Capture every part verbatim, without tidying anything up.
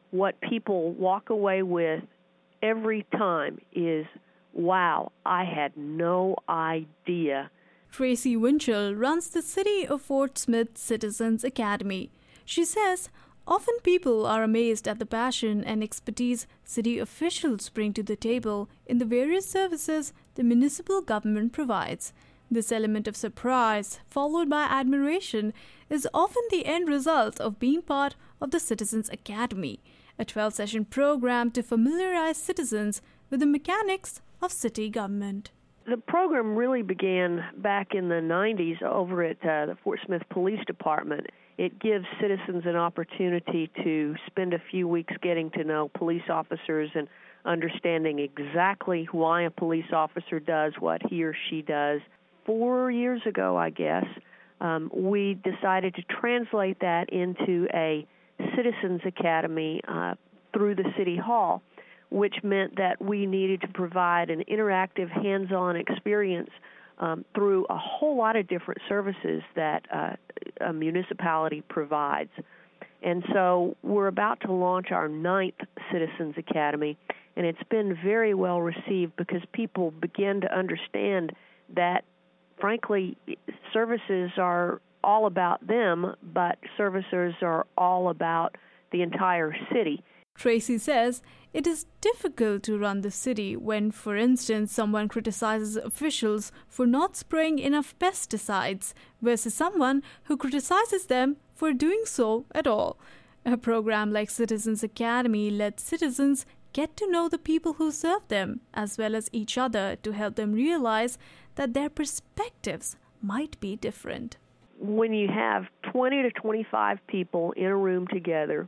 what people walk away with every time is, wow, I had no idea. Tracy Winchell runs the City of Fort Smith Citizens Academy. She says, often people are amazed at the passion and expertise city officials bring to the table in the various services the municipal government provides. This element of surprise, followed by admiration, is often the end result of being part of the Citizens Academy, a twelve-session program to familiarize citizens with the mechanics of city government. The program really began back in the nineties over at uh, the Fort Smith Police Department. It gives citizens an opportunity to spend a few weeks getting to know police officers and understanding exactly why a police officer does what he or she does. Four years ago, I guess, um, we decided to translate that into a Citizens Academy uh, through the City Hall, which meant that we needed to provide an interactive, hands-on experience um, through a whole lot of different services that uh, a municipality provides. And so we're about to launch our ninth Citizens Academy, and it's been very well received because people begin to understand that, frankly, services are all about them, but services are all about the entire city. Tracy says it is difficult to run the city when, for instance, someone criticizes officials for not spraying enough pesticides versus someone who criticizes them for doing so at all. A program like Citizens Academy lets citizens get to know the people who serve them as well as each other to help them realize that their perspectives might be different. When you have twenty to twenty-five people in a room together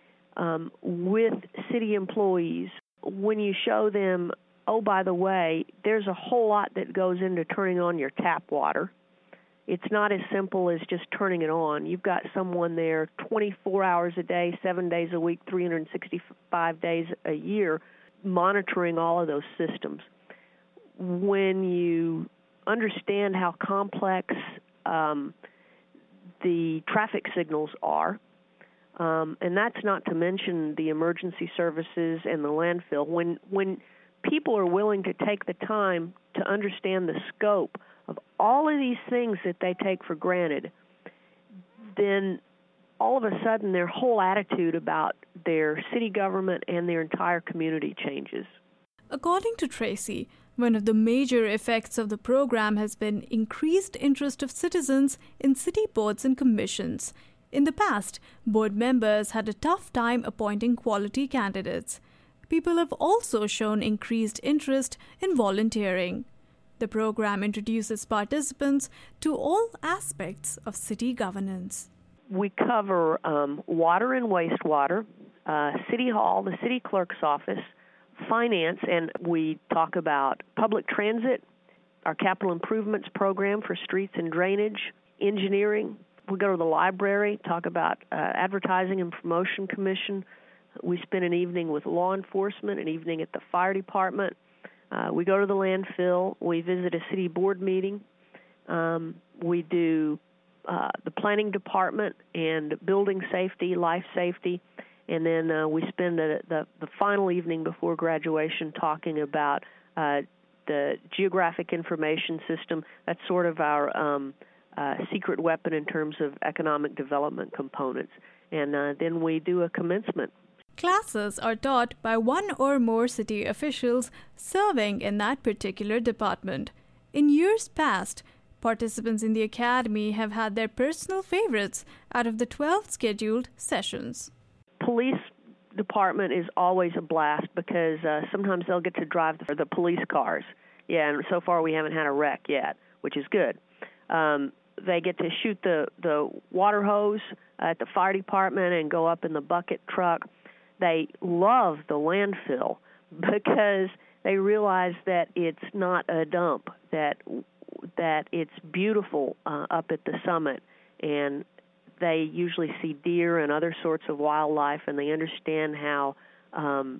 um, with city employees, when you show them, oh, by the way, there's a whole lot that goes into turning on your tap water. It's not as simple as just turning it on. You've got someone there twenty-four hours a day, seven days a week, three hundred sixty-five days a year, monitoring all of those systems. When you understand how complex um, the traffic signals are, um, and that's not to mention the emergency services and the landfill. When when people are willing to take the time to understand the scope of all of these things that they take for granted, then all of a sudden their whole attitude about their city government and their entire community changes. According to Tracy, one of the major effects of the program has been increased interest of citizens in city boards and commissions. In the past, board members had a tough time appointing quality candidates. People have also shown increased interest in volunteering. The program introduces participants to all aspects of city governance. We cover um, water and wastewater, uh, City Hall, the city clerk's office, finance, and we talk about public transit, our capital improvements program for streets and drainage, engineering. We go to the library, talk about uh, advertising and promotion commission. We spend an evening with law enforcement, an evening at the fire department. Uh, we go to the landfill. We visit a city board meeting. Um, we do uh, the planning department and building safety, life safety. And then uh, we spend the, the, the final evening before graduation talking about uh, the geographic information system. That's sort of our um, uh, secret weapon in terms of economic development components. And uh, then we do a commencement. Classes are taught by one or more city officials serving in that particular department. In years past, participants in the academy have had their personal favorites out of the twelve scheduled sessions. Police department is always a blast because uh, sometimes they'll get to drive the, the police cars. Yeah, and so far we haven't had a wreck yet, which is good. Um, they get to shoot the, the water hose at the fire department and go up in the bucket truck. They love the landfill because they realize that it's not a dump, that that it's beautiful uh, up at the summit, and they usually see deer and other sorts of wildlife, and they understand how um,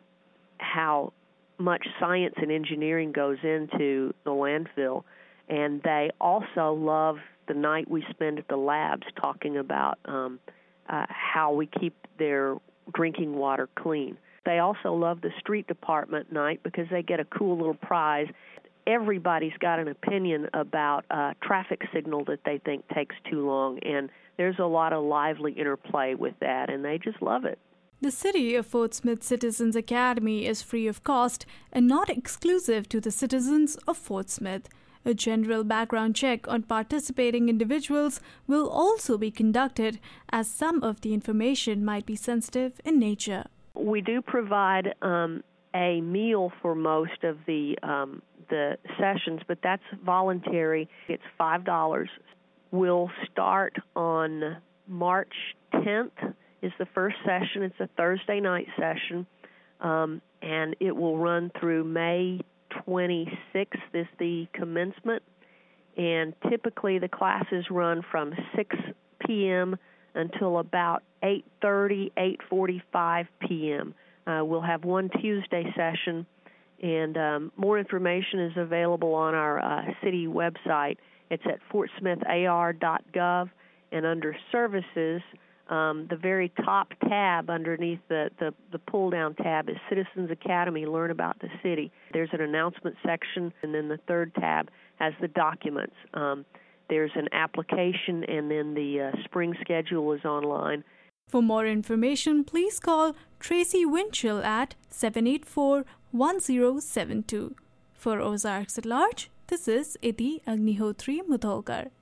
how much science and engineering goes into the landfill. And they also love the night we spend at the labs talking about um, uh, how we keep their drinking water clean. They also love the street department night because they get a cool little prize. Everybody's got an opinion about a traffic signal that they think takes too long, and there's a lot of lively interplay with that, and they just love it. The City of Fort Smith Citizens Academy is free of cost and not exclusive to the citizens of Fort Smith. A general background check on participating individuals will also be conducted, as some of the information might be sensitive in nature. We do provide um, a meal for most of the um, the sessions, but that's voluntary. It's five dollars. We'll start on March tenth is the first session. It's a Thursday night session, um, and it will run through May twenty-sixth is the commencement. And typically the classes run from six p.m. until about eight thirty, eight forty-five p.m. Uh, we'll have one Tuesday session, and um, more information is available on our uh, city website. It's at fort smith a r dot gov, and under Services, um, the very top tab underneath the, the, the pull-down tab is Citizens Academy, Learn About the City. There's an announcement section, and then the third tab has the documents. Um, there's an application, and then the uh, spring schedule is online. For more information, please call Tracy Winchell at seven eight four, one zero seven two. For Ozarks at Large, this is Iti Agnihotri Mudholkar.